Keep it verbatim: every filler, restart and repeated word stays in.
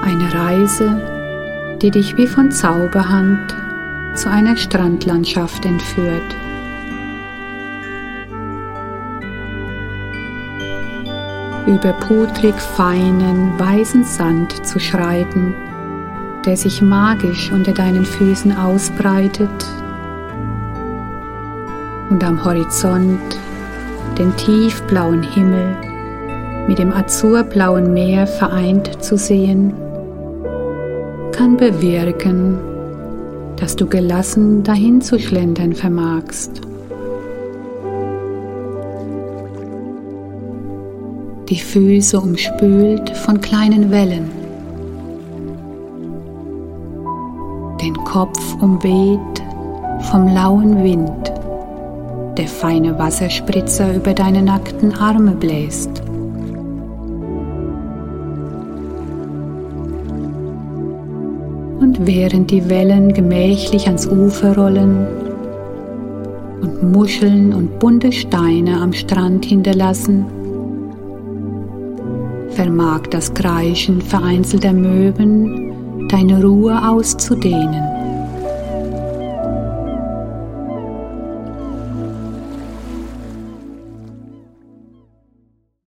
Eine Reise, die dich wie von Zauberhand zu einer Strandlandschaft entführt. Über pudrig feinen, weißen Sand zu schreiten, der sich magisch unter deinen Füßen ausbreitet, und am Horizont den tiefblauen Himmel mit dem azurblauen Meer vereint zu sehen, kann bewirken, dass du gelassen dahin zu schlendern vermagst. Die Füße umspült von kleinen Wellen, den Kopf umweht vom lauen Wind, der feine Wasserspritzer über deine nackten Arme bläst. Und während die Wellen gemächlich ans Ufer rollen und Muscheln und bunte Steine am Strand hinterlassen, vermag das Kreischen vereinzelter Möwen deine Ruhe auszudehnen.